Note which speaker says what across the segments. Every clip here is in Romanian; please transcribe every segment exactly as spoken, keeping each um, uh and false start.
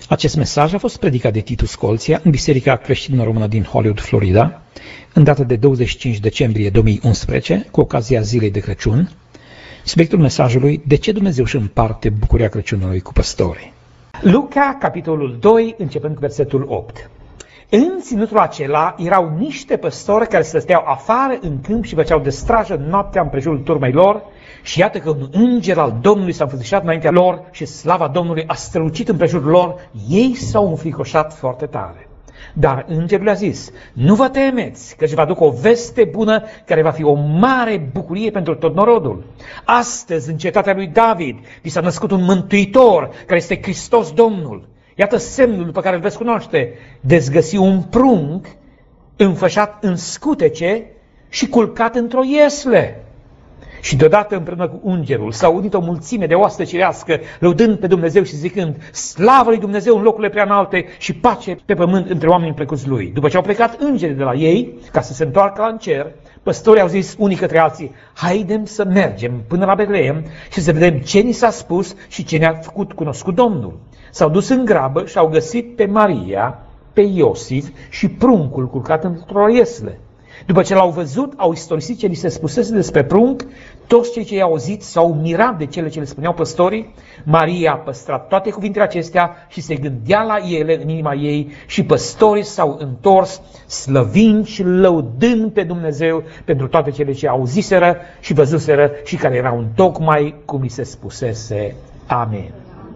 Speaker 1: Acest mesaj a fost predicat de Titus Colția în Biserica Creștină Română din Hollywood, Florida, în data de douăzeci și cinci decembrie două mii unsprezece, cu ocazia Zilei de Crăciun. Subiectul mesajului: de ce Dumnezeu își împarte bucuria Crăciunului cu păstorii? Luca, capitolul doi, începând cu versetul opt. În ținutul acela erau niște păstori care stăteau afară în câmp și făceau de strajă noaptea împrejurul turmei lor. Și iată că un înger al Domnului s-a înfățișat înaintea lor și slava Domnului a strălucit împrejurul lor. Ei s-au înfricoșat foarte tare. Dar îngerul le-a zis: nu vă temeți, căci vă aduc o veste bună care va fi o mare bucurie pentru tot norodul. Astăzi, în cetatea lui David, vi s-a născut un mântuitor, care este Hristos Domnul. Iată semnul pe care îl veți cunoaște: veți un prunc înfășat în scutece și culcat într-o iesle. Și deodată împreună cu îngerul s-a unit o mulțime de oaste cirească, lăudând pe Dumnezeu și zicând: slavă lui Dumnezeu în locurile preanalte și pace pe pământ între oamenii plecuți lui. După ce au plecat îngerii de la ei, ca să se întoarcă la cer, păstorii au zis unii către alții: haidem să mergem până la Betleem și să vedem ce ni s-a spus și ce ne-a făcut cunoscut Domnul. S-au dus în grabă și au găsit pe Maria, pe Iosif și pruncul culcat într-o iesle. După ce l-au văzut, au istorisit ce li se spusese despre prunc. Toți cei ce i-au auzit s-au mirat de cele ce le spuneau păstorii. Maria a păstrat toate cuvintele acestea și se gândea la ele în inima ei, și păstorii s-au întors, slăvind și lăudând pe Dumnezeu pentru toate cele ce auziseră și văzuseră și care erau întocmai cum li se spusese. Amin.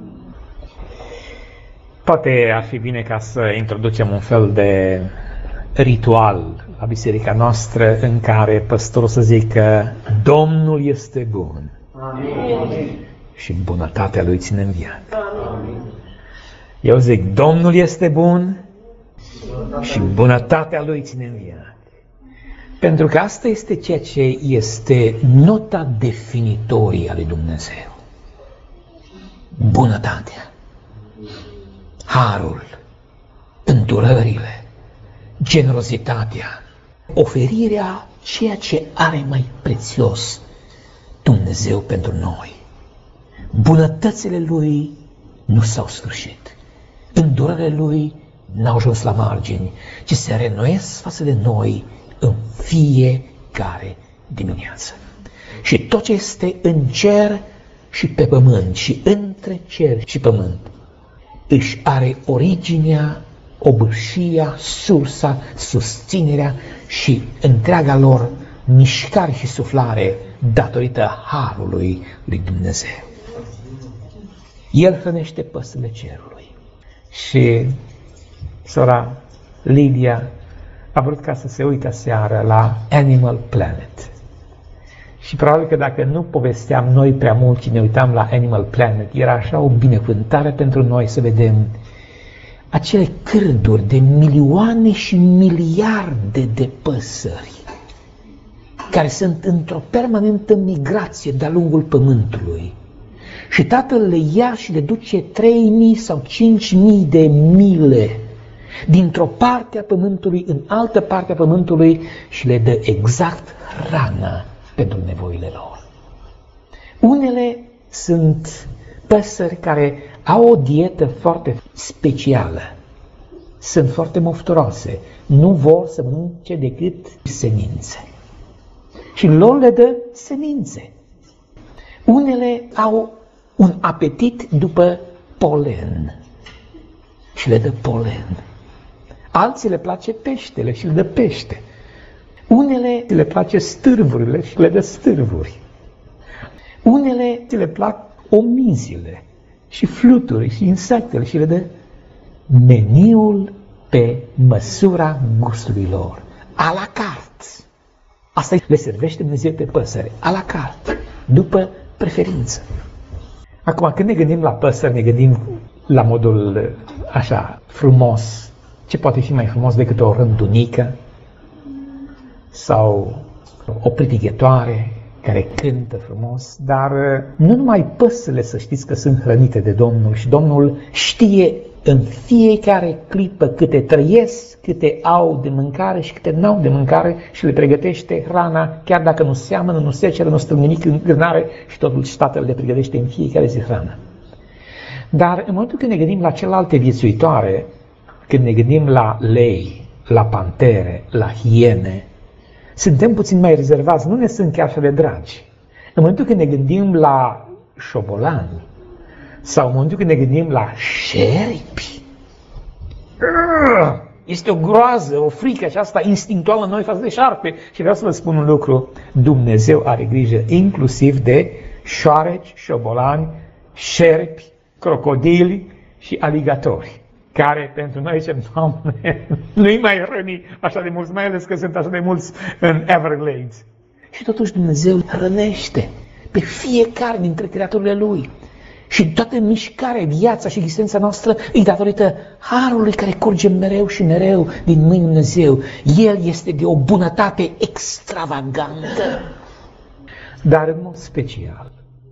Speaker 1: Poate ar fi bine ca să introducem un fel de ritual la biserica noastră în care păstorul să zică: Domnul este bun. Amin. Și bunătatea lui ține în viață. Amin. Eu zic: Domnul este bun și bunătatea lui ține în viață. Pentru că asta este ceea ce este nota definitorie a lui Dumnezeu. Bunătatea, harul, îndurările, generozitatea, oferirea ceea ce are mai prețios Dumnezeu pentru noi. Bunătățile Lui nu s-au sfârșit, îndurările Lui n-au ajuns la margini, ci se reînnoiesc față de noi în fiecare dimineață. Și tot ce este în cer și pe pământ și între cer și pământ își are originea, obârșia, sursa, susținerea și întreaga lor mișcare și suflare datorită harului lui Dumnezeu. El hrănește păsările cerului. Și sora Lidia a vrut ca să se uite aseară la Animal Planet. Și probabil că dacă nu povesteam noi prea mult și ne uitam la Animal Planet, era așa o binecuvântare pentru noi să vedem acele cârduri de milioane și miliarde de păsări care sunt într-o permanentă migrație de-a lungul pământului. Și Tatăl le ia și le duce trei mii sau cinci mii de mile dintr-o parte a pământului în altă parte a pământului și le dă exact hrana pentru nevoile lor. Unele sunt păsări care au o dietă foarte specială, sunt foarte mofturoase, nu vor să mănânce decât semințe și lor le dă semințe. Unele au un apetit după polen și le dă polen. Alții le place peștele și le dă pește. Unele le place stârvurile și le dă stârvuri. Unele le plac omizile și fluturi și insectele și le dă meniul pe măsura gustului lor. A la carte. Asta le servește Dumnezeu pe păsări. A la carte. După preferință. Acum, când ne gândim la păsări, ne gândim la modul așa frumos. Ce poate fi mai frumos decât o rândunică sau o pritighetoare care cântă frumos, dar nu numai păsările, să știți că sunt hrănite de Domnul și Domnul știe în fiecare clipă câte trăiesc, câte au de mâncare și câte n-au de mâncare și le pregătește hrana, chiar dacă nu seamănă, nu seceră, nu stă nimic în grânare și totul Tatăl le pregătește în fiecare zi hrana. Dar în momentul când ne gândim la celelalte viețuitoare, când ne gândim la lei, la pantere, la hiene, suntem puțin mai rezervați, nu ne sunt chiar așa de dragi. În momentul când ne gândim la șobolani, sau în momentul când ne gândim la șerpi, este o groază, o frică aceasta instinctuală în noi față de șarpe. Și vreau să vă spun un lucru, Dumnezeu are grijă inclusiv de șoareci, șobolani, șerpi, crocodili și aligatori, care pentru noi zicem, Doamne, nu-i mai răni așa de mulți, mai ales că sunt așa de mulți în Everglades. Și totuși Dumnezeu rănește pe fiecare dintre creaturile Lui. Și toată mișcarea, viața și existența noastră e datorită harului care curge mereu și mereu din mâinii Dumnezeu. El este de o bunătate extravagantă. Dar în mod special,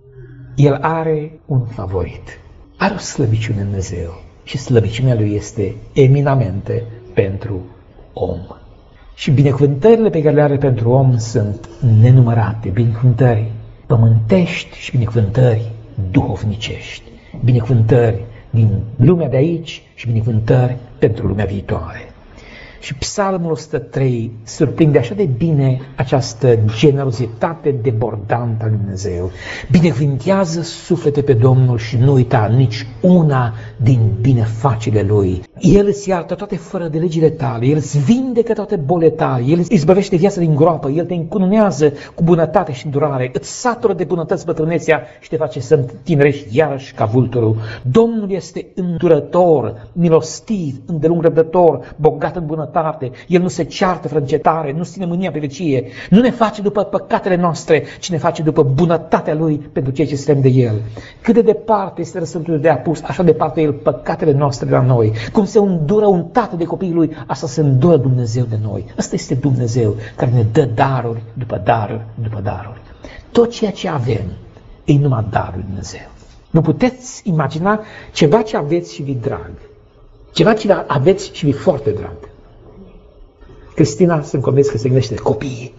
Speaker 1: El are un favorit. Are o slăbiciune în Dumnezeu. Și slăbiciunea Lui este eminamente pentru om. Și binecuvântările pe care le are pentru om sunt nenumărate. Binecuvântări pământești și binecuvântări duhovnicești, binecuvântări din lumea de aici și binecuvântări pentru lumea viitoare. Și Psalmul o sută trei surprinde așa de bine această generozitate debordantă a lui Dumnezeu. Binecuvintează suflete pe Domnul și nu uita nici una din binefacerile Lui. El îți iartă toate fără de legile tale, El îți vindecă toate bolile tale, El îți izbăvește viața din groapă, El te încununează cu bunătate și îndurare, îți satură de bunătăți bătrânețea și te face să întinerești iarăși ca vulturul. Domnul este îndurător, milostiv, îndelung răbdător, bogat în bunătate. El nu se ceartă fără încetare, nu ține mânia pe vecie, nu ne face după păcatele noastre, ci ne face după bunătatea Lui pentru cei ce suntem de El. Cât de departe este răsăritul de apus, așa departe El păcatele noastre de la noi. Cum se îndură un tată de copiii Lui, așa se îndură Dumnezeu de noi. Ăsta este Dumnezeu care ne dă daruri după daruri după daruri. Tot ceea ce avem e numai darul lui Dumnezeu. Nu puteți imagina ceva ce aveți și vi drag. Ceva ce aveți și vi foarte drag. Cristina, sunt convins că se gândește copiii.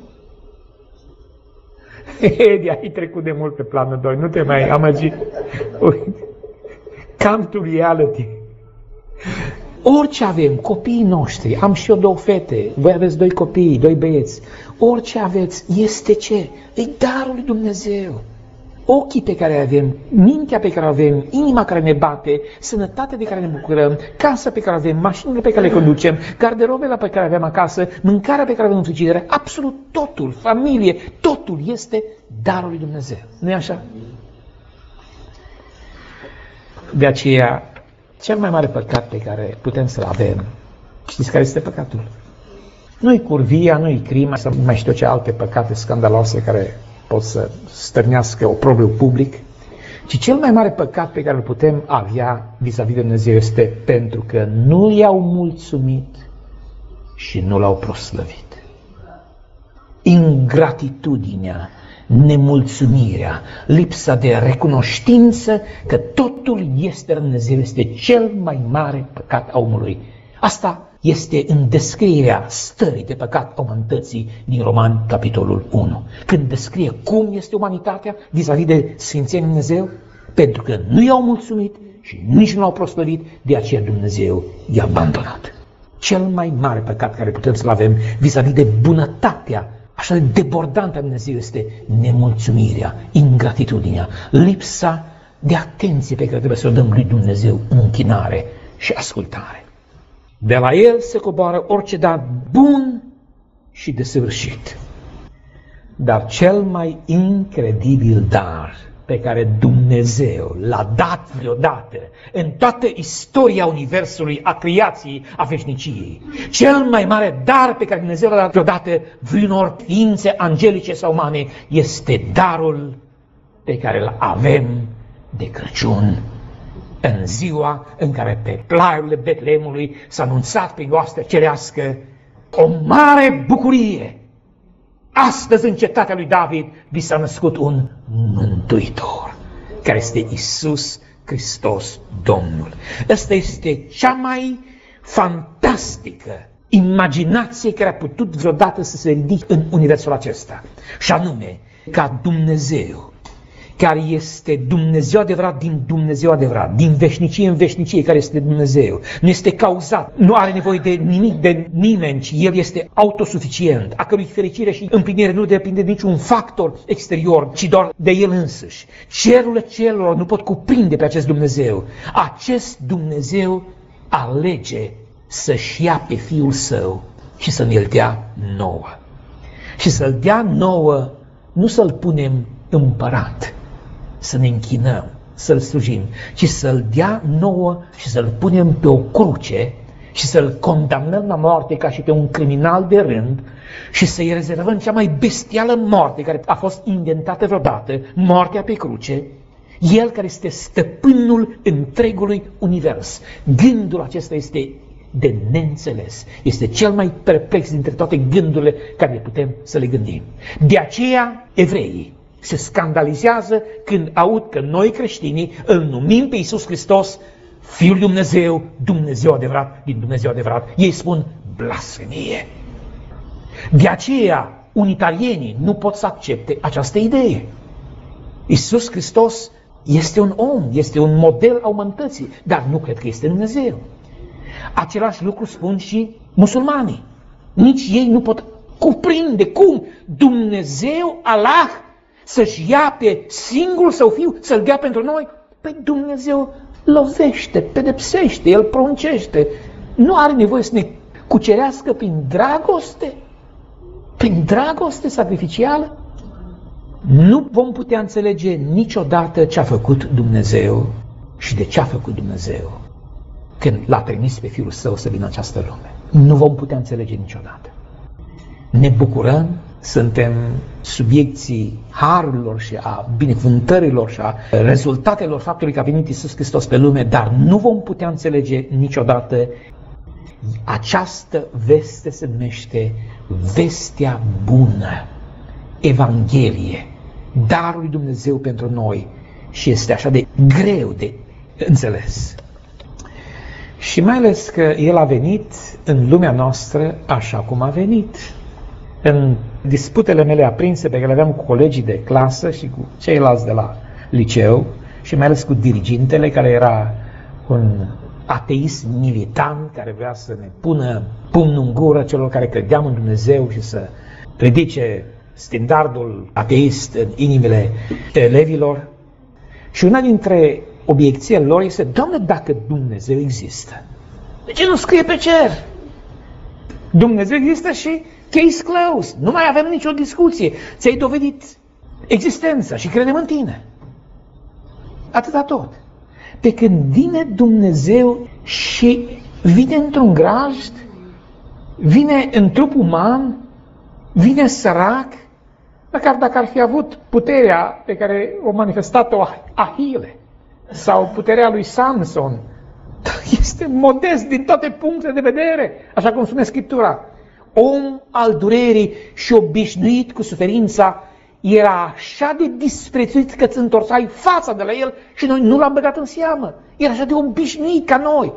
Speaker 1: De ai trecut de mult pe planul doi, nu te mai amăgi. Come to reality. Orice avem, copiii noștri, am și eu două fete, voi aveți doi copii, doi băieți, orice aveți, este ce? E darul lui Dumnezeu. Ochii pe care avem, mintea pe care avem, inima care ne bate, sănătatea de care ne bucurăm, casa pe care avem, mașinile pe care le conducem, garderobele pe care avem acasă, mâncarea pe care avem în frigidere, absolut totul, familie, totul este darul lui Dumnezeu. Nu-i așa? De aceea, cel mai mare păcat pe care putem să-l avem, știți care este păcatul? Nu-i curvia, nu-i crima, sau mai știu ce alte păcate scandaloase care pot să stârnească oprobiul public, ci cel mai mare păcat pe care îl putem avea vis-a-vis de Dumnezeu este pentru că nu i-au mulțumit și nu l-au proslăvit. Ingratitudinea, nemulțumirea, lipsa de recunoștință că totul este Dumnezeu este cel mai mare păcat a omului. Asta este în descrierea stării de păcat a umanității din Romani, capitolul unu. Când descrie cum este umanitatea vis-a-vis de Sfințenia Dumnezeu, pentru că nu i-au mulțumit și nici nu l-au proslăvit, de aceea Dumnezeu i-a abandonat. Cel mai mare păcat care putem să-l avem vis-a-vis de bunătatea așa de debordantă a Dumnezeu este nemulțumirea, ingratitudinea, lipsa de atenție pe care trebuie să o dăm lui Dumnezeu în închinare și ascultare. De la El se coboară orice dar bun și desăvârșit. Dar cel mai incredibil dar pe care Dumnezeu l-a dat vreodată în toată istoria Universului, a creației, a veșniciei, cel mai mare dar pe care Dumnezeu l-a dat vreodată vreunor ființe angelice sau umane este darul pe care îl avem de Crăciun. În ziua în care pe plaiurile Betleemului s-a anunțat prin oastea cerească o mare bucurie. Astăzi în cetatea lui David vi s-a născut un mântuitor, care este Iisus Hristos Domnul. Ăsta este cea mai fantastică imaginație care a putut vreodată să se ridice în universul acesta. Și anume, ca Dumnezeu, care este Dumnezeu adevărat din Dumnezeu adevărat, din veșnicie în veșnicie, care este Dumnezeu. Nu este cauzat, nu are nevoie de nimic, de nimeni, ci El este autosuficient, a cărui fericire și împlinire nu depinde de niciun factor exterior, ci doar de El însuși. Cerurile celor nu pot cuprinde pe acest Dumnezeu. Acest Dumnezeu alege să-și ia pe Fiul Său și să ne-L dea nouă. Și să-L dea nouă, nu să-L punem împărat, să ne închinăm, să-L slujim, ci să-L dea nouă și să-L punem pe o cruce și să-L condamnăm la moarte ca și pe un criminal de rând și să-i rezervăm cea mai bestială moarte care a fost inventată vreodată, moartea pe cruce, El care este stăpânul întregului univers. Gândul acesta este de neînțeles. Este cel mai perplex dintre toate gândurile care le putem să le gândim. De aceea, evreii se scandalizează când aud că noi creștinii îl numim pe Iisus Hristos Fiul lui Dumnezeu, Dumnezeu adevărat din Dumnezeu adevărat. Ei spun blasfemie. De aceea, unitarienii nu pot să accepte această idee. Iisus Hristos este un om, este un model al umanității, dar nu cred că este Dumnezeu. Același lucru spun și musulmanii. Nici ei nu pot cuprinde cum Dumnezeu, Allah, să-și ia pe singurul Său Fiu, să-L dea pentru noi. Păi Dumnezeu lovește, pedepsește, El pruncește. Nu are nevoie să ne cucerească prin dragoste? Prin dragoste sacrificială? Nu vom putea înțelege niciodată ce a făcut Dumnezeu și de ce a făcut Dumnezeu când L-a trimis pe Fiul Său să vină în această lume. Nu vom putea înțelege niciodată. Ne bucurăm, suntem subiecții harurilor și a binecuvântărilor și a rezultatelor faptului că a venit Iisus Hristos pe lume, dar nu vom putea înțelege niciodată. Această veste se numește vestea bună, Evanghelie, darul lui Dumnezeu pentru noi și este așa de greu de înțeles. Și mai ales că El a venit în lumea noastră așa cum a venit. În disputele mele aprinse pe care le aveam cu colegii de clasă și cu ceilalți de la liceu și mai ales cu dirigintele care era un ateist militant care vrea să ne pună pumnul în gură celor care credeam în Dumnezeu și să ridice standardul ateist în inimile elevilor. Și una dintre obiecțiile lor este: Doamne, dacă Dumnezeu există, de ce nu scrie pe cer? Dumnezeu există și case closed. Nu mai avem nicio discuție. Ți-ai dovedit existența și credem în tine. Atâta tot. Pe când vine Dumnezeu și vine într-un grajd, vine în trup uman, vine sărac, măcar dacă ar fi avut puterea pe care o manifestat-o Ahile sau puterea lui Samson, este modest din toate punctele de vedere, așa cum spune Scriptura. Om al durerii și obișnuit cu suferința, era așa de disprețuit că îți întorsai fața de la el și noi nu l-am băgat în seamă. Era așa de obișnuit ca noi.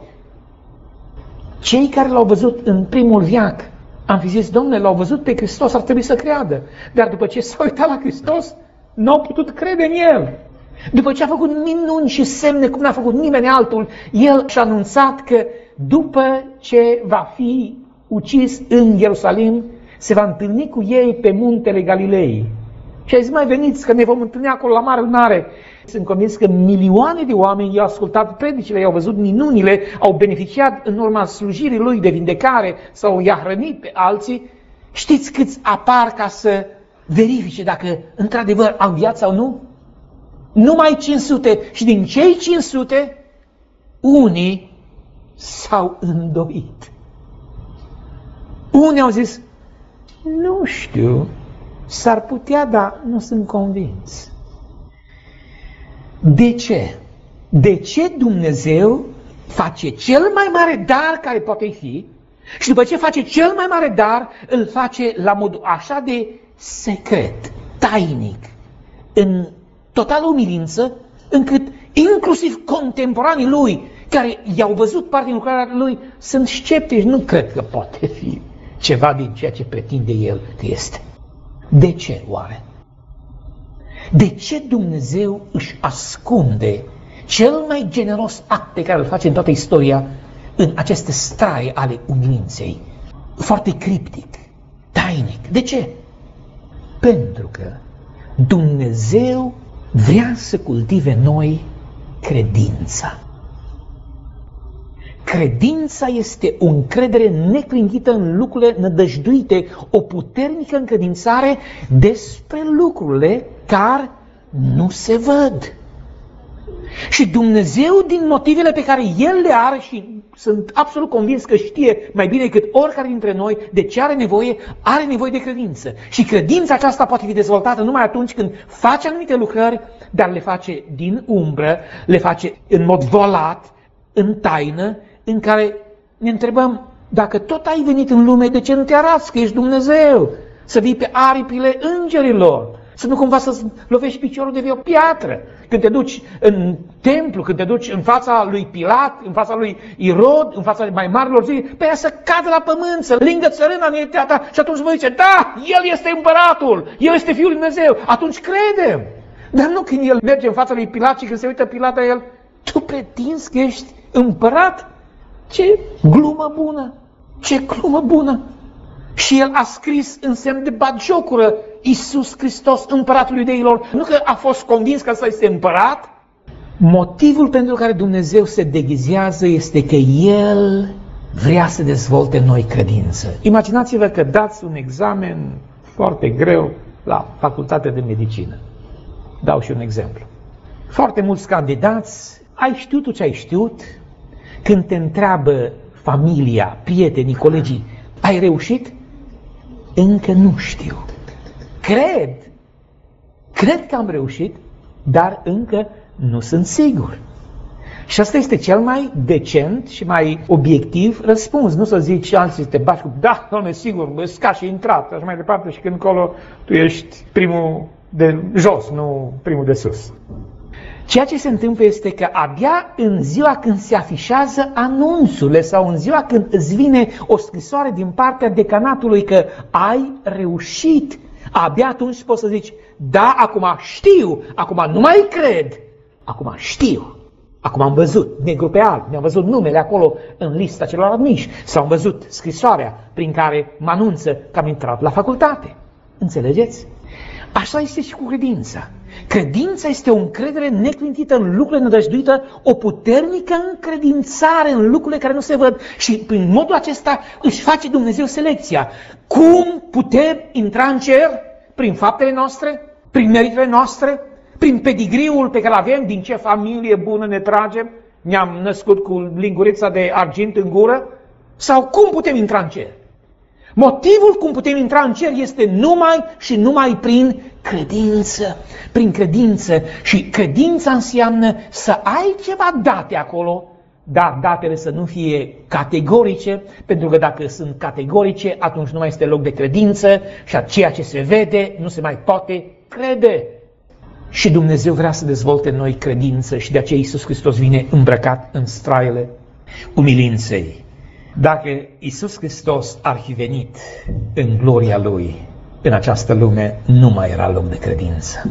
Speaker 1: Cei care l-au văzut în primul veac, am fi zis: Domnule, l-au văzut pe Hristos, ar trebui să creadă. Dar după ce s-au uitat la Hristos, n-au putut crede în El. După ce a făcut minuni și semne cum n-a făcut nimeni altul, El și-a anunțat că după ce va fi ucis în Ierusalim, se va întâlni cu ei pe muntele Galilei. Și a zis: mai veniți că ne vom întâlni acolo la mare înare. Sunt convins că milioane de oameni i-au ascultat predicile, i-au văzut minunile, au beneficiat în urma slujirii lui de vindecare sau i-a hrănit pe alții. Știți câți apar ca să verifice dacă într-adevăr au viață sau nu? Numai cinci sute. Și din cei cinci sute, unii s-au îndoit. Unii au zis: nu știu, s-ar putea, dar nu sunt convins. De ce? De ce Dumnezeu face cel mai mare dar care poate fi și după ce face cel mai mare dar, îl face la modul așa de secret, tainic, în totală umilință, încât inclusiv contemporanii lui, care i-au văzut parte din lucrarea lui, sunt sceptici, nu cred că poate fi ceva din ceea ce pretinde el că este. De ce oare? De ce Dumnezeu își ascunde cel mai generos act pe care îl face în toată istoria în aceste strai ale umilinței? Foarte criptic, tainic. De ce? Pentru că Dumnezeu vrea să cultive în noi credința. Credința este o încredere neclintită în lucrurile nădăjduite, o puternică încredințare despre lucrurile care nu se văd. Și Dumnezeu, din motivele pe care El le are, și sunt absolut convins că știe mai bine decât oricare dintre noi de ce are nevoie, are nevoie de credință. Și credința aceasta poate fi dezvoltată numai atunci când face anumite lucrări, dar le face din umbră, le face în mod volat, în taină, în care ne întrebăm, dacă tot ai venit în lume, de ce nu te arăți că ești Dumnezeu? Să vii pe aripile îngerilor, să nu cumva să lovești piciorul de o piatră. Când te duci în templu, când te duci în fața lui Pilat, în fața lui Irod, în fața mai marilor zile, pe aia să cadă la pământ, să lingă țărâna în ta, și atunci vă zice, da, El este împăratul, El este Fiul lui Dumnezeu, atunci credem. Dar nu când El merge în fața lui Pilat și când se uită Pilat la El, tu pretinzi că ești împărat? Ce glumă bună! Ce glumă bună! Și el a scris în semn de batjocură Iisus Hristos, împăratul iudeilor. Nu că a fost convins că ăsta este împărat. Motivul pentru care Dumnezeu se deghizează este că El vrea să dezvolte în noi credință. Imaginați-vă că dați un examen foarte greu la facultatea de medicină. Dau și un exemplu. Foarte mulți candidați, ai știut tu ce ai știut? Când te întreabă familia, prietenii, colegii, ai reușit? Încă nu știu. Cred, cred că am reușit, dar încă nu sunt sigur. Și asta este cel mai decent și mai obiectiv răspuns. Nu să zici și alții să te bași cu, da, doamne, sigur, îți ca și intrat, așa mai departe, și când încolo tu ești primul de jos, nu primul de sus. Ceea ce se întâmplă este că abia în ziua când se afișează anunțurile sau în ziua când îți vine o scrisoare din partea decanatului că ai reușit, abia atunci poți să zici, da, acum știu, acum nu mai cred, acum știu, acum am văzut negru pe alb, mi-am văzut numele acolo în lista celor admiși sau am văzut scrisoarea prin care mă anunță că am intrat la facultate. Înțelegeți? Așa este și cu credința. Credința este o încredere neclintită în lucrurile nădăjduite, o puternică încredințare în lucrurile care nu se văd. Și prin modul acesta își face Dumnezeu selecția. Cum putem intra în cer? Prin faptele noastre? Prin meritele noastre? Prin pedigriul pe care avem? Din ce familie bună ne tragem? Ne-am născut cu lingurița de argint în gură? Sau cum putem intra în cer? Motivul cum putem intra în cer este numai și numai prin credință. Prin credință. Și credința înseamnă să ai ceva date acolo, dar datele să nu fie categorice, pentru că dacă sunt categorice, atunci nu mai este loc de credință și ceea ce se vede nu se mai poate crede. Și Dumnezeu vrea să dezvolte în noi credință și de aceea Iisus Hristos vine îmbrăcat în straiele umilinței. Dacă Iisus Hristos ar fi venit în gloria Lui în această lume, nu mai era loc de credință.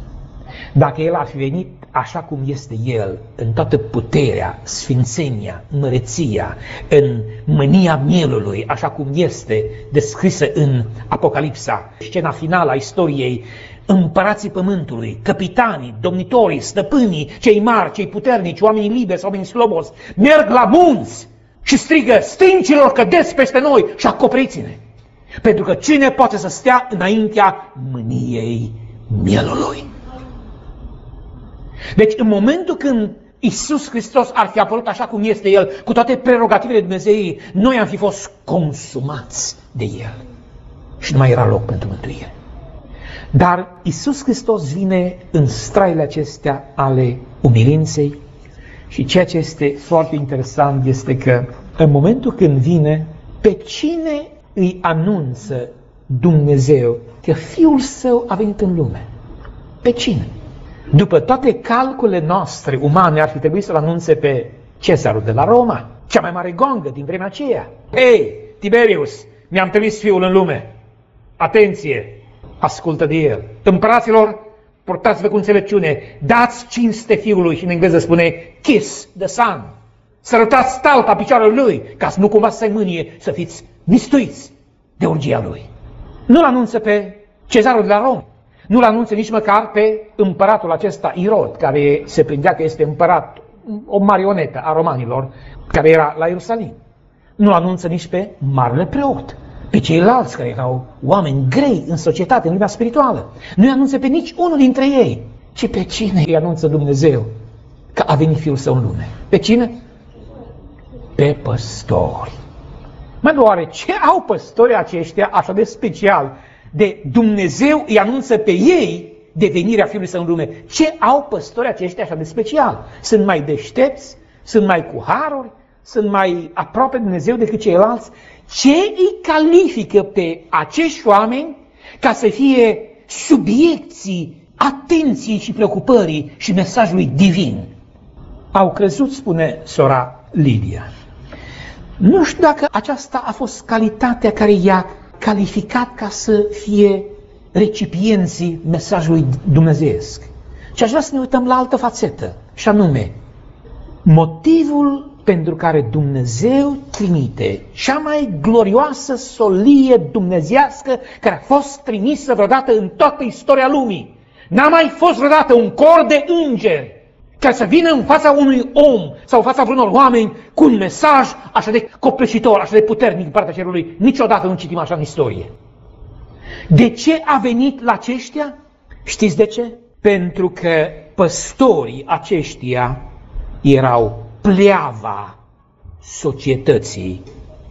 Speaker 1: Dacă El ar fi venit așa cum este El, în toată puterea, sfințenia, măreția, în mânia mielului, așa cum este descrisă în Apocalipsa, scena finală a istoriei, împărații pământului, capitanii, domnitorii, stăpânii, cei mari, cei puternici, oamenii liberi sau oamenii slobos, merg la munți și strigă, stâncilor cădeți peste noi și acoperiți-ne. Pentru că cine poate să stea înaintea mâniei mielului? Deci în momentul când Iisus Hristos ar fi apărut așa cum este El, cu toate prerogativele Dumnezeii, noi am fi fost consumați de El. Și nu mai era loc pentru mântuire. Dar Iisus Hristos vine în straile acestea ale umilinței și ceea ce este foarte interesant este că în momentul când vine, pe cine îi anunță Dumnezeu că Fiul Său a venit în lume? Pe cine? După toate calculele noastre umane ar fi trebuit să-L anunțe pe Cezarul de la Roma, cea mai mare gongă din vremea aceea. Ei, Tiberius, mi-am trimis Fiul în lume. Atenție, ascultă de El. Împăraților, purtați-vă cu înțelepciune, dați cinste Fiului și în engleză spune kiss the Son. Sărutați talpa picioarelor Lui, ca să nu cumva să-i mânie, să fiți mistuiți de urgia Lui. Nu-L anunță pe cezarul de la Rom, nu-L anunță nici măcar pe împăratul acesta Irod, care se prindea că este împărat, o marionetă a romanilor, care era la Ierusalim. Nu-L anunță nici pe marele preot, pe ceilalți care erau oameni grei în societate, în lumea spirituală. Nu-i anunță pe nici unul dintre ei, ci pe cine îi anunță Dumnezeu că a venit Fiul Său în lume. Pe cine? Pe păstori. Mă, oare ce au păstorii aceștia așa de special? De Dumnezeu îi anunță pe ei de venirea Fiului Său în lume. Ce au păstorii aceștia așa de special? Sunt mai deștepți? Sunt mai cu haruri? Sunt mai aproape de Dumnezeu decât ceilalți? Ce îi califică pe acești oameni ca să fie subiecții atenției și preocupării și mesajului divin? Au crezut, spune sora Lidia. Nu știu dacă aceasta a fost calitatea care i-a calificat ca să fie recipienții mesajului dumnezeiesc. Și aș vrea să ne uităm la altă fațetă, și anume, motivul pentru care Dumnezeu trimite cea mai glorioasă solie dumnezeiască care a fost trimisă vreodată în toată istoria lumii. N-a mai fost vreodată un cor de îngeri care să vină în fața unui om sau în fața vreunor oameni cu un mesaj așa de copleșitor, așa de puternic din partea cerului. Niciodată nu citim așa în istorie. De ce a venit la aceștia? Știți de ce? Pentru că păstorii aceștia erau pleava societății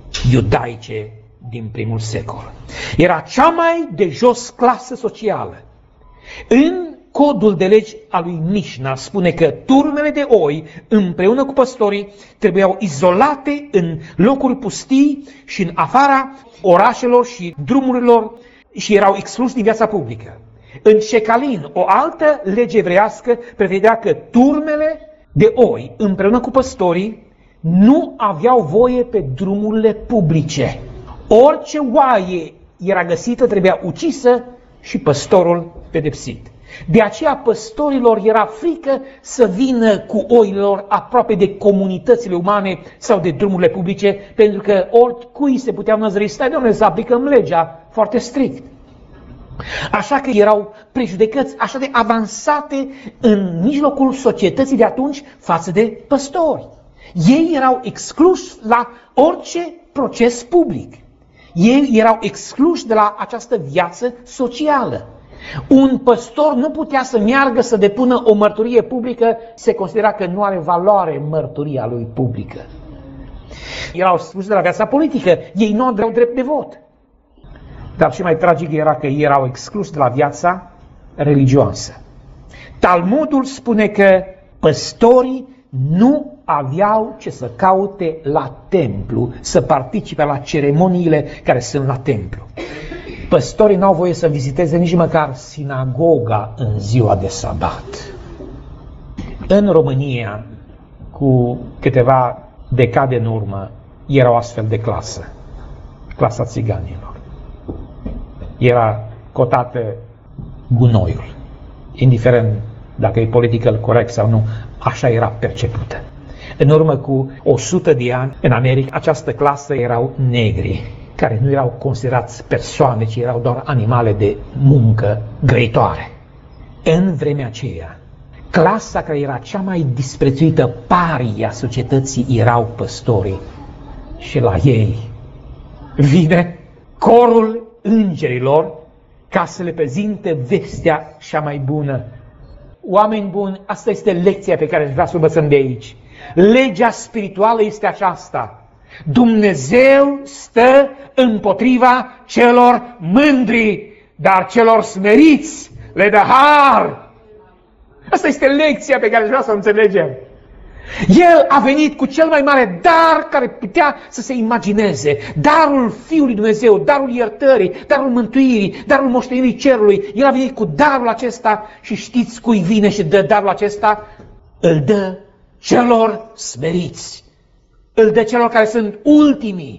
Speaker 1: iudaice din primul secol. Era cea mai de jos clasă socială. În codul de legi al lui Mișna spune că turmele de oi împreună cu păstorii trebuiau izolate în locuri pustii și în afara orașelor și drumurilor și erau excluși din viața publică. În Șecalin, o altă lege evreiască prevedea că turmele de oi împreună cu păstorii nu aveau voie pe drumurile publice. Orice oaie era găsită trebuia ucisă și păstorul pedepsit. De aceea păstorilor era frică să vină cu oilor aproape de comunitățile umane sau de drumurile publice, pentru că oricui se puteau năzări, stai doamne, să aplicăm legea foarte strict. Așa că erau prejudecăți așa de avansate în mijlocul societății de atunci față de păstori. Ei erau excluși la orice proces public. Ei erau excluși de la această viață socială. Un păstor nu putea să meargă să depună o mărturie publică, se considera că nu are valoare mărturia lui publică. Erau excluși de la viața politică, ei nu aveau drept de vot. Dar și mai tragic era că ei erau excluși de la viața religioasă. Talmudul spune că păstorii nu aveau ce să caute la templu, să participe la ceremoniile care sunt la templu. Păstorii n-au voie să viziteze nici măcar sinagoga în ziua de sabat. În România, cu câteva decade în urmă, era o astfel de clasă, clasa țiganilor. Era cotată gunoiul, indiferent dacă e political corect sau nu, așa era percepută. În urmă cu o sută de ani, în America, această clasă erau negri, care nu erau considerați persoane, ci erau doar animale de muncă grăitoare. În vremea aceea, clasa care era cea mai disprețuită paria societății erau păstorii. Și la ei vine corul îngerilor ca să le prezinte vestea cea mai bună. Oameni buni, asta este lecția pe care vreau să o învățăm de aici. Legea spirituală este aceasta. Dumnezeu stă împotriva celor mândri, dar celor smeriți le dă har. Asta este lecția pe care vreau să o înțelegem. El a venit cu cel mai mare dar care putea să se imagineze. Darul Fiului Dumnezeu, darul iertării, darul mântuirii, darul moștenirii cerului. El a venit cu darul acesta și știți cui vine și dă darul acesta? Îl dă celor smeriți. Îl dă celor care sunt ultimii.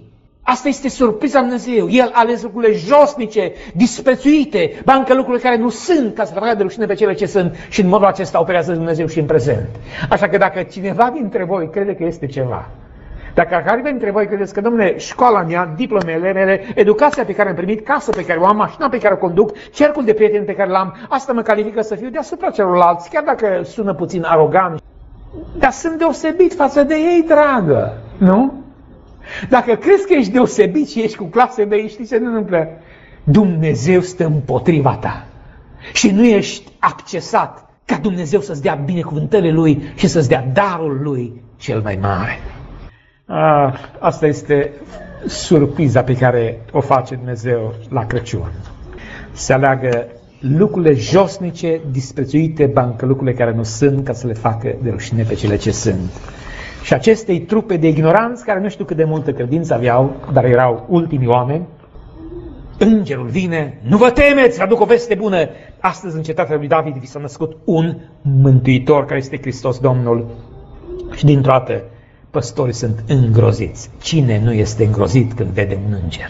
Speaker 1: Asta este surpriza lui Dumnezeu. El a ales lucrurile josnice, disprețuite, ba încă lucrurile care nu sunt, ca să facă de rușine pe cele ce sunt, și în modul acesta operează Dumnezeu și în prezent. Așa că dacă cineva dintre voi crede că este ceva, dacă care dintre voi credeți că, domnule, școala mea, diplomele mele, educația pe care am primit, casa pe care o am, mașina pe care o conduc, cercul de prieteni pe care l-am, asta mă califică să fiu deasupra celorlalți, chiar dacă sună puțin arogant, dar sunt deosebit față de ei, dragă, nu? Dacă crezi că ești deosebit și ești cu clase de ei, știi ce se întâmplă? Dumnezeu stă împotriva ta și nu ești accesat ca Dumnezeu să-ți dea binecuvântările Lui și să-ți dea darul Lui cel mai mare. Ah, asta este surpriza pe care o face Dumnezeu la Crăciun. Se aleagă lucrurile josnice, disprețuite, ba încă lucrurile care nu sunt, ca să le facă de rușine pe cele ce sunt. Și acestei trupe de ignoranți, care nu știu cât de multă credință aveau, dar erau ultimii oameni, îngerul vine, nu vă temeți, vă aduc o veste bună. Astăzi în cetatea lui David vi s-a născut un mântuitor, care este Hristos Domnul. Și dintr-o dată păstorii sunt îngroziți. Cine nu este îngrozit când vede un înger?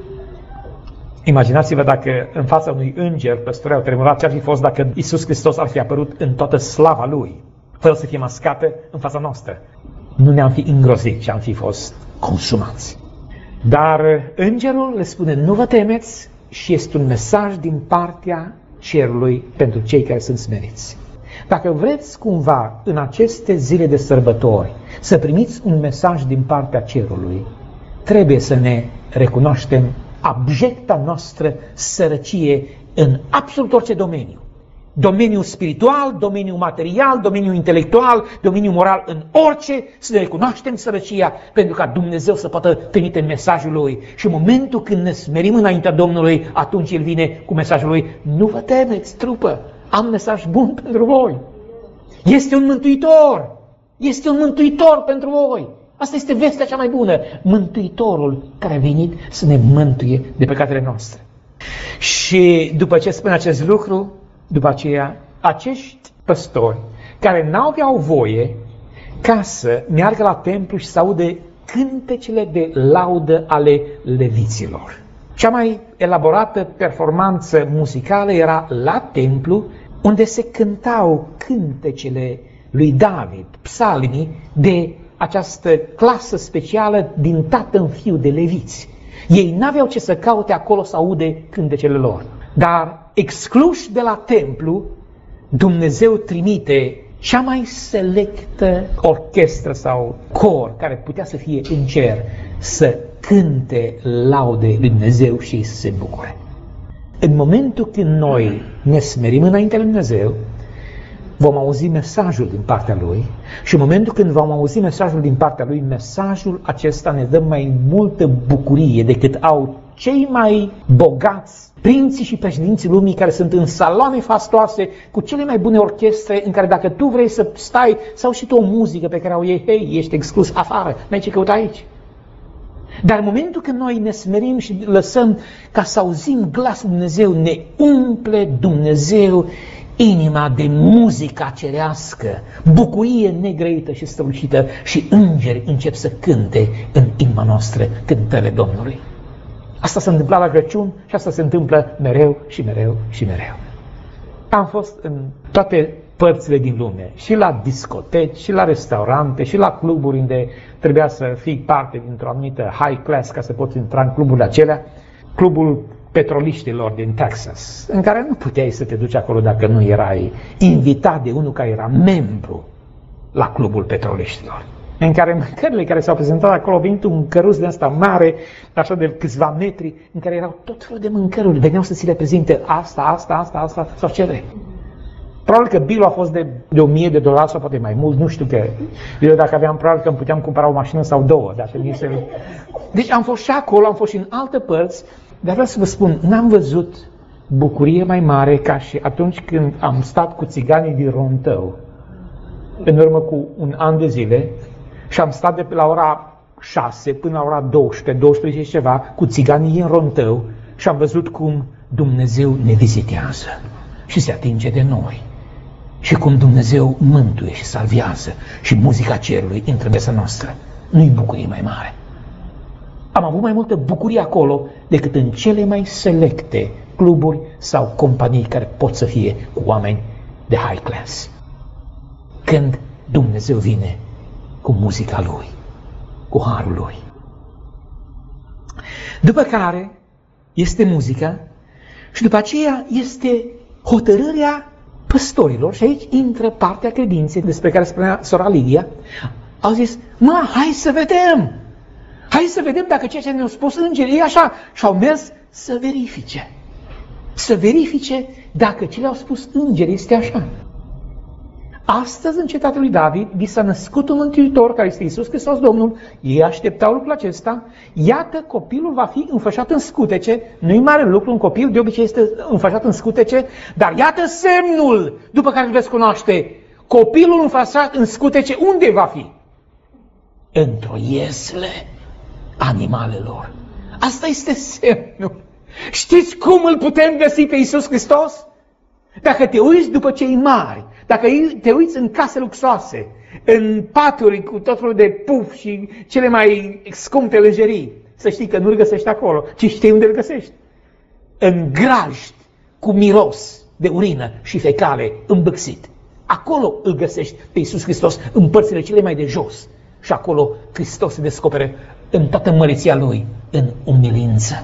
Speaker 1: Imaginați-vă dacă în fața unui înger păstorii au tremurat, ce ar fi fost dacă Iisus Hristos ar fi apărut în toată slava Lui, fără să fie mascată în fața noastră. Nu ne-am fi îngrozit și am fi fost consumați. Dar îngerul le spune, nu vă temeți, și este un mesaj din partea cerului pentru cei care sunt smeriți. Dacă vreți cumva în aceste zile de sărbători să primiți un mesaj din partea cerului, trebuie să ne recunoaștem abjecta noastră sărăcie în absolut orice domeniu. Domeniul spiritual, domeniul material, domeniul intelectual, domeniul moral, în orice, să ne recunoaștem sărăcia, pentru ca Dumnezeu să poată trimite mesajul Lui. Și în momentul când ne smerim înaintea Domnului, atunci El vine cu mesajul Lui, nu vă temeți, trupă, am mesaj bun pentru voi. Este un mântuitor, este un mântuitor pentru voi. Asta este vestea cea mai bună, mântuitorul care a venit să ne mântuie de păcatele noastre. Și după ce spune acest lucru, după aceea, acești păstori care n-aveau voie ca să meargă la templu și să aude cântecele de laudă ale leviților. Cea mai elaborată performanță muzicală era la templu, unde se cântau cântecele lui David, psalmii de această clasă specială din tată în fiu de leviți. Ei n-aveau ce să caute acolo să aude cântecele lor. Dar excluși de la templu, Dumnezeu trimite cea mai selectă orchestră sau cor care putea să fie în cer să cânte laude lui Dumnezeu și să se bucure. În momentul când noi ne smerim înaintea lui Dumnezeu, vom auzi mesajul din partea Lui și în momentul când vom auzi mesajul din partea Lui, mesajul acesta ne dă mai multă bucurie decât au cei mai bogați prinții și președinții lumii care sunt în saloane fastoase cu cele mai bune orchestre în care dacă tu vrei să stai sau și tu o muzică pe care o iei, hei, ești exclus afară, n-ai ce căuta aici. Dar în momentul când noi ne smerim și lăsăm ca să auzim glasul Dumnezeu, ne umple Dumnezeu inima de muzica cerească, bucurie negrăită și strălucită și îngeri încep să cânte în inima noastră cântările Domnului. Asta s-a întâmplat la Crăciun și asta se întâmplă mereu și mereu și mereu. Am fost în toate părțile din lume, și la discoteci, și la restaurante, și la cluburi unde trebuia să fii parte dintr-o anumită high class ca să poți intra în cluburile acelea, clubul petroliștilor din Texas, în care nu puteai să te duci acolo dacă nu erai invitat de unul care era membru la clubul petroliștilor. În care mâncările care s-au prezentat acolo, au venit un căruț de ăsta mare, așa de câțiva metri, în care erau tot felul de mâncăruri, veneau să ți le prezinte asta, asta, asta, asta, sau ce vrei. Probabil că bilul a fost de, de o mie de dolari sau poate mai mult, nu știu că. Eu dacă aveam, probabil că îmi puteam cumpăra o mașină sau două. Dacă mi se... Deci am fost și acolo, am fost și în alte părți, dar vreau să vă spun, n-am văzut bucurie mai mare ca și atunci când am stat cu țiganii din Rontău, în urmă cu un an de zile, și am stat de pe la ora șase până la ora douăsprezece, douăsprezece și ceva, cu țiganii din Rontău și am văzut cum Dumnezeu ne vizitează și se atinge de noi. Și cum Dumnezeu mântuie și salvează și muzica cerului intră în viața noastră. Nu-i bucurie mai mare. Am avut mai multă bucurie acolo decât în cele mai selecte cluburi sau companii care pot să fie cu oameni de high class. Când Dumnezeu vine cu muzica Lui, cu harul Lui. După care este muzica și după aceea este hotărârea păstorilor, și aici intră partea credinței despre care spunea sora Lidia. Au zis, mă, hai să vedem, hai să vedem dacă ceea ce ne-au spus îngerii e așa. Și au mers să verifice, să verifice dacă ce le-au spus îngerii este așa. Astăzi, în cetatea lui David, vi s-a născut un mântuitor, care este Iisus Hristos Domnul. Ei așteptau lucrul acesta. Iată, copilul va fi înfășat în scutece. Nu-i mare lucru, un copil de obicei este înfășat în scutece, dar iată semnul după care îl veți cunoaște. Copilul înfășat în scutece, unde va fi? Într-o iesle animalelor. Asta este semnul. Știți cum îl putem găsi pe Iisus Hristos? Dacă te uiți după cei mari, dacă te uiți în case luxoase, în paturi cu tot felul de puf și cele mai scumpe lejerii, să știi că nu-l găsești acolo, ci știi unde îl găsești. În grajd cu miros de urină și fecale îmbâxit. Acolo îl găsești pe Iisus Hristos, în părțile cele mai de jos. Și acolo Hristos se descopere în toată măreția Lui, în umilință.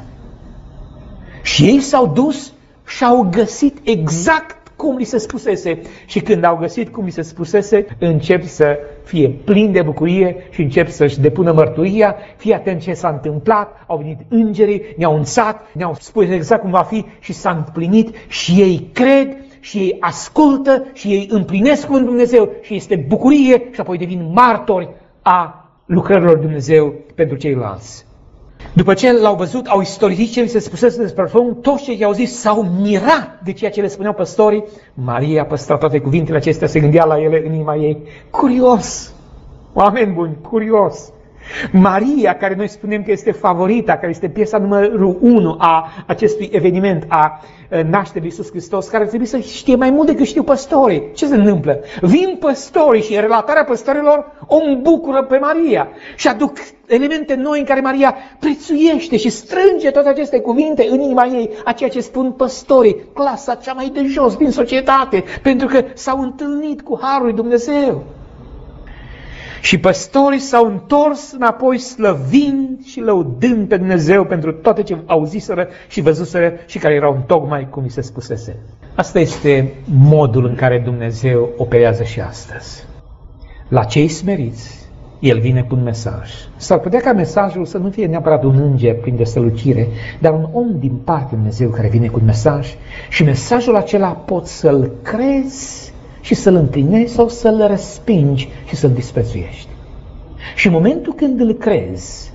Speaker 1: Și ei s-au dus și au găsit exact cum li se spusese. Și când au găsit cum li se spusese, încep să fie plini de bucurie și încep să-și depună mărturia. Fii atent ce s-a întâmplat, au venit îngerii, ne-au înțat, ne-au spus exact cum va fi și s-a împlinit și ei cred și ei ascultă și ei împlinesc cuvântul Dumnezeu și este bucurie și apoi devin martori a lucrărilor Dumnezeu pentru ceilalți. După ce l-au văzut, au istorisit ce li se spusese despre Psalm, toți cei ce au zis s-au mirat de ceea ce le spuneau păstorii. Maria a păstrat toate cuvintele acestea, se gândea la ele în inima ei. Curios! Oameni buni, curios! Maria, care noi spunem că este favorita, care este piesa numărul unu a acestui eveniment, a nașterii Iisus Hristos, care trebuie să știe mai mult decât știu păstorii. Ce se întâmplă? Vin păstorii și în relatarea păstorilor o îmbucură pe Maria și aduc elemente noi în care Maria prețuiește și strânge toate aceste cuvinte în inima ei, a ceea ce spun păstorii, clasa cea mai de jos din societate, pentru că s-au întâlnit cu harul lui Dumnezeu. Și păstorii s-au întors înapoi slăvind și lăudând pe Dumnezeu pentru toate ce auziseră și văzuseră și care erau întocmai cum i se spusese. Asta este modul în care Dumnezeu operează și astăzi. La cei smeriți, El vine cu un mesaj. S-ar putea ca mesajul să nu fie neapărat un înger plin de strălucire, dar un om din partea lui Dumnezeu care vine cu un mesaj și mesajul acela poți să-l crezi și să-l împlinești sau să-l respingi și să-l disprețuiești. Și în momentul când îl crezi,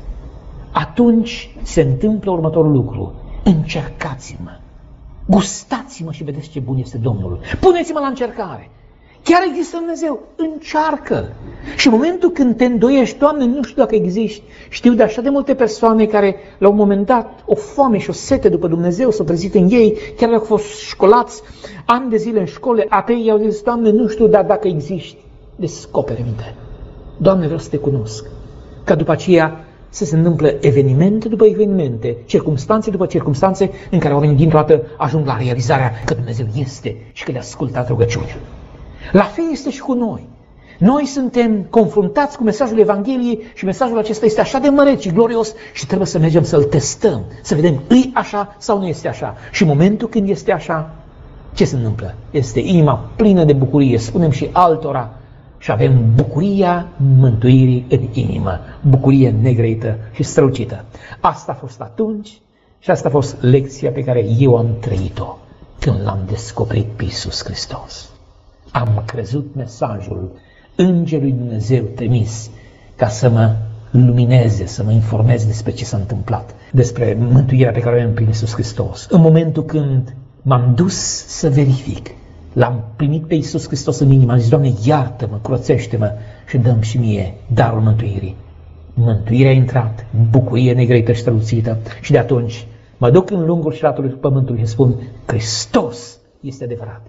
Speaker 1: atunci se întâmplă următorul lucru. Încercați-mă, gustați-mă și vedeți ce bun este Domnul. Puneți-mă la încercare. Chiar există Dumnezeu, încearcă. Și în momentul când te îndoiești, Doamne, nu știu dacă existi, știu de așa de multe persoane care la un moment dat o foame și o sete după Dumnezeu s-au trezit în ei, chiar dacă au fost școlați ani de zile în școle, atei au zis, Doamne, nu știu, dar dacă existi, descopere-mi. Doamne, vreau să te cunosc. Ca după aceea să se întâmplă evenimente după evenimente, circumstanțe după circumstanțe, în care oamenii dintr-o dată ajung la realizarea că Dumnezeu este și că le-a ascultat rugăciunea. La fel este și cu noi. Noi suntem confruntați cu mesajul Evangheliei și mesajul acesta este așa de măreț și glorios și trebuie să mergem să-l testăm, să vedem, îi așa sau nu este așa. Și în momentul când este așa, ce se întâmplă? Este inima plină de bucurie, spunem și altora, și avem bucuria mântuirii în inimă, bucurie negrăită și strălucită. Asta a fost atunci și asta a fost lecția pe care eu am trăit-o când l-am descoperit pe Iisus Hristos. Am crezut mesajul Îngerului Dumnezeu trimis ca să mă lumineze, să mă informeze despre ce s-a întâmplat, despre mântuirea pe care o avem prin Iisus Hristos. În momentul când m-am dus să verific, l-am primit pe Iisus Hristos în inimă, am zis, Doamne, iartă-mă, curățește-mă și dă-mi și mie darul mântuirii. Mântuirea a intrat, bucurie negrăită și străluțită și de atunci mă duc în lungul și latul pământului și spun, Hristos este adevărat.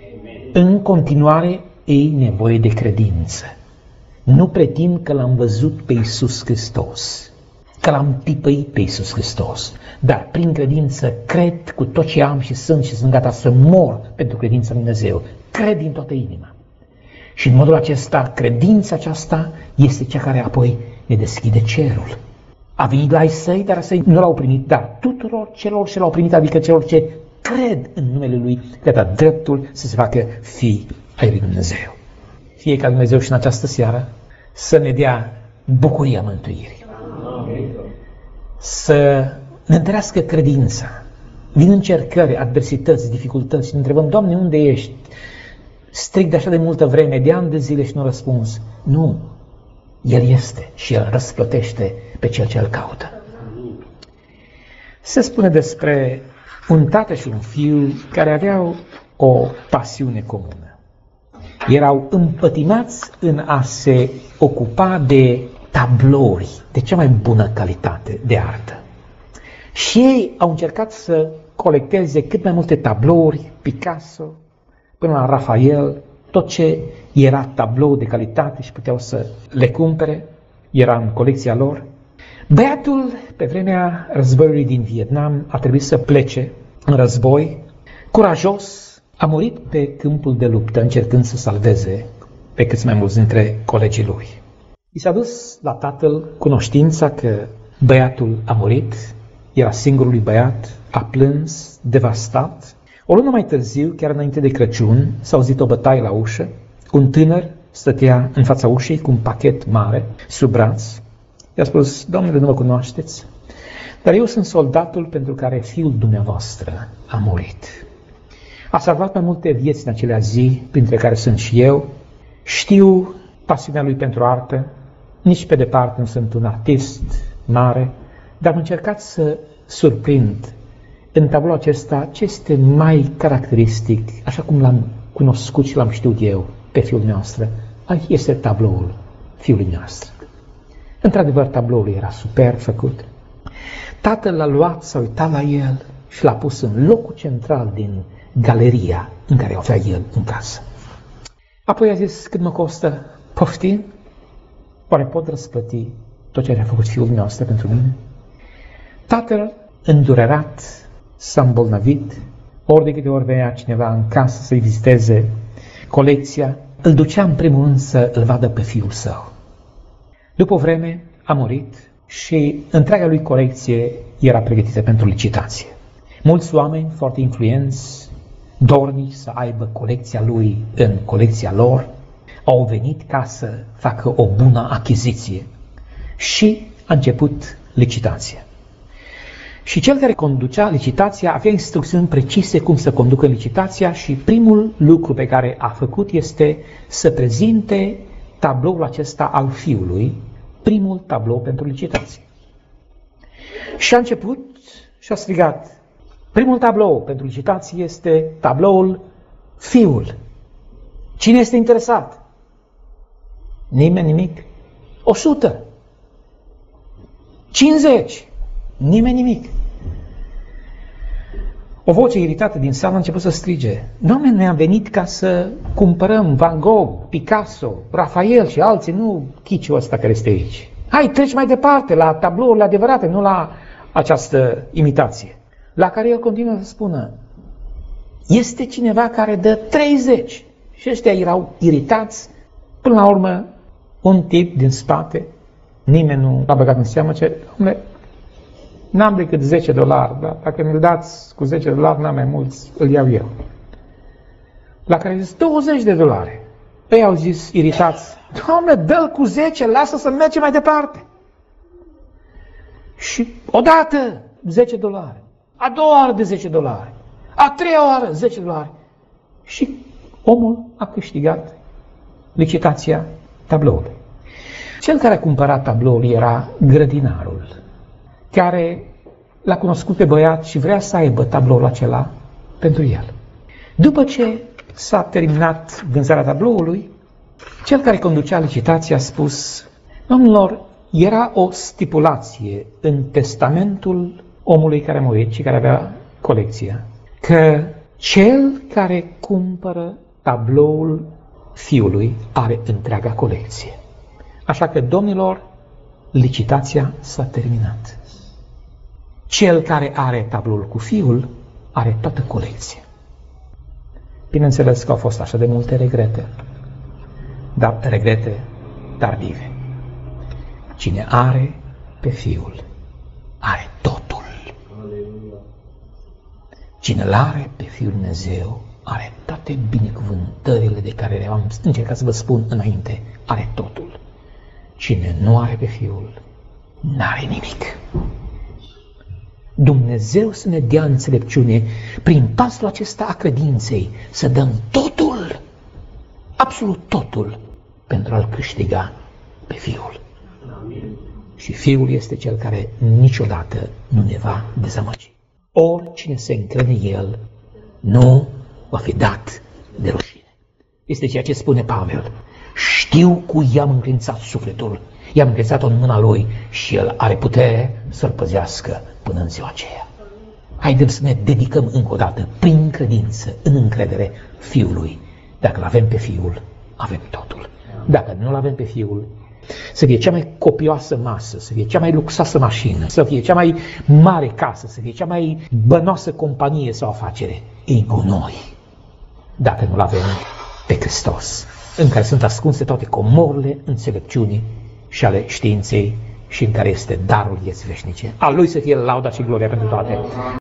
Speaker 1: În continuare, e nevoie de credință. Nu pretind că l-am văzut pe Iisus Hristos. că l-am pipăit pe Iisus Hristos, dar prin credință cred cu tot ce am și sunt și sunt gata să mor pentru credința în Dumnezeu. Cred din toată inima. Și în modul acesta, credința aceasta este cea care apoi ne deschide cerul. A venit la ai săi, dar săi nu l-au primit, dar tuturor celor ce l-au primit, adică celor ce cred în numele Lui, le-a dat dreptul să se facă fii ai lui Dumnezeu. Fie ca Dumnezeu și în această seară să ne dea bucuria mântuirii. Să ne întărească credința. Din încercări, adversități, dificultăți, ne întrebăm, Doamne, unde ești? Strig de așa de multă vreme, de ani de zile și nu răspuns. Nu, El este și El răsplătește pe cel ce îl caută. Se spune despre un tată și un fiu care aveau o pasiune comună. Erau împătimați în a se ocupa de tablouri de cea mai bună calitate de artă. Și ei au încercat să colecteze cât mai multe tablouri, Picasso, până la Rafael, tot ce era tablou de calitate și puteau să le cumpere, era în colecția lor. Băiatul, pe vremea războiului din Vietnam, a trebuit să plece în război, curajos, a murit pe câmpul de luptă, încercând să salveze pe câți mai mulți dintre colegii lui. I s-a dus la tatăl cunoștința că băiatul a murit, era singurul băiat, a plâns, devastat. O lună mai târziu, chiar înainte de Crăciun, s-a auzit o bătaie la ușă. Un tânăr stătea în fața ușei cu un pachet mare sub braț. I-a spus, Domnule, nu mă cunoașteți, dar eu sunt soldatul pentru care fiul dumneavoastră a murit. A salvat mai multe vieți în acelea zi, printre care sunt și eu. Știu pasiunea lui pentru artă, nici pe departe nu sunt un artist mare, dar am încercat să surprind în tabloul acesta ce este mai caracteristic, așa cum l-am cunoscut și l-am știut eu pe fiul noastră. Aici este tabloul fiului noastră. Într-adevăr, tabloul era superb făcut. Tatăl l-a luat, s-a uitat la el și l-a pus în locul central din galeria în care o avea el în casă. Apoi a zis, cât mă costă? Poftim? Oare pot răsplăti tot ce a făcut fiul nostru pentru mine? Tatăl, îndurerat, s-a îmbolnăvit, ori de câte ori venea cineva în casă să-i viziteze colecția, îl ducea în primul rând să îl vadă pe fiul său. După o vreme a murit și întreaga lui colecție era pregătită pentru licitație. Mulți oameni foarte influenți, dornici să aibă colecția lui în colecția lor, au venit ca să facă o bună achiziție și a început licitația. Și cel care conducea licitația avea instrucțiuni precise cum să conducă licitația și primul lucru pe care a făcut este să prezinte tabloul acesta al fiului, primul tablou pentru licitație. Și a început și a strigat, primul tablou pentru licitație este tabloul fiul. Cine este interesat? Nimeni nimic. o sută. cincizeci. Nimeni nimic. O voce iritată din sală a început să strige. Doamne, noi am venit ca să cumpărăm Van Gogh, Picasso, Rafael și alții, nu chiciul ăsta care este aici. Hai, treci mai departe la tablourile adevărate, nu la această imitație. La care el continuă să spună, este cineva care dă treizeci. Și ăștia erau iritați. Până la urmă, un tip din spate, nimeni nu a băgat în seamă, ce, dom'le, n-am decât zece dolari, dar dacă mi-l dați cu zece dolari, n-am mai mulți, îl iau eu. La care zis, douăzeci de dolari. Ei au zis, iritați, Doamne, dă-l cu zece, lasă să mergem mai departe. Și odată, zece dolari. A doua oară de zece dolari. A treia oară, zece dolari. Și omul a câștigat licitația tabloului. Cel care a cumpărat tabloul era grădinarul, care l-a cunoscut pe băiat și vrea să aibă tabloul acela pentru el. După ce s-a terminat vânzarea tabloului, cel care conducea licitația a spus, domnilor, era o stipulație în testamentul omului care a murit și care avea colecția, că cel care cumpără tabloul fiului are întreaga colecție. Așa că, domnilor, licitația s-a terminat. Cel care are tabloul cu Fiul are toată colecția. Bineînțeles că au fost așa de multe regrete, dar regrete tardive. Cine are pe Fiul are totul. Cine îl are pe Fiul Dumnezeu are toate binecuvântările de care le-am încercat să vă spun înainte, are totul. Cine nu are pe Fiul, n-are nimic. Dumnezeu să ne dea înțelepciune prin pasul acesta a credinței, să dăm totul, absolut totul, pentru a-L câștiga pe Fiul. Și Fiul este Cel care niciodată nu ne va dezamăgi. Oricine se încrede în El nu va fi dat de rușine. Este ceea ce spune Pavel. Știu cu i-am încredințat sufletul, i-am încredințat-o în mâna Lui și El are putere să-L păzească până în ziua aceea. Haideți să ne dedicăm încă o dată, prin credință, în încredere, Fiului. Dacă îl avem pe Fiul, avem totul. Dacă nu îl avem pe Fiul, să fie cea mai copioasă masă, să fie cea mai luxoasă mașină, să fie cea mai mare casă, să fie cea mai bănoasă companie sau afacere, e cu noi. Dacă nu-L avem pe Hristos, în care sunt ascunse toate comorurile înțelepciunii și ale științei și în care este darul vieții veșnice. A Lui să fie lauda și gloria pentru toate.